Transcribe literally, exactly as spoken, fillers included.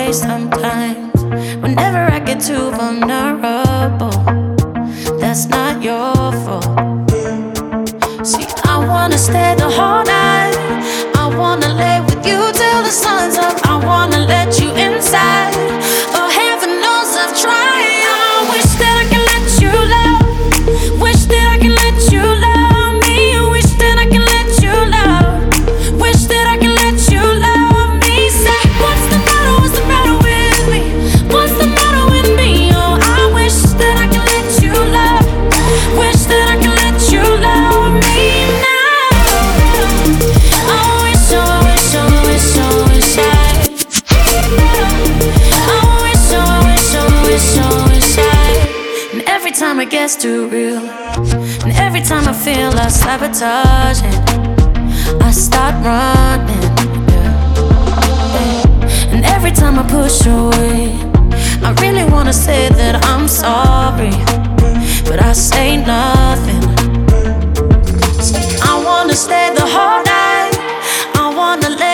way sometimes. Whenever I get too vulnerable, that's not your fault. See, I wanna stay the whole night. I wanna lay with you till the sun's up. I wanna let you inside. Oh, heaven knows I've tried. I wish that I can let you love. Wish that I can let you love me. Wish that I can let you love. Wish that I can let you love me. Say, what's the matter? What's the matter with me? What's the matter with me? Oh, I wish that I can let you love. Wish that I can let you love me now. I wish, oh, I wish, oh, I wish, oh, I wish I. I wish, oh, I wish, oh, I wish, oh, I wish I. And every time it gets too real, and every time I feel like sabotaging, I start running, yeah. Yeah. And every time I push away, I really wanna say that I'm sorry, but I say nothing. I wanna stay the whole night. I wanna let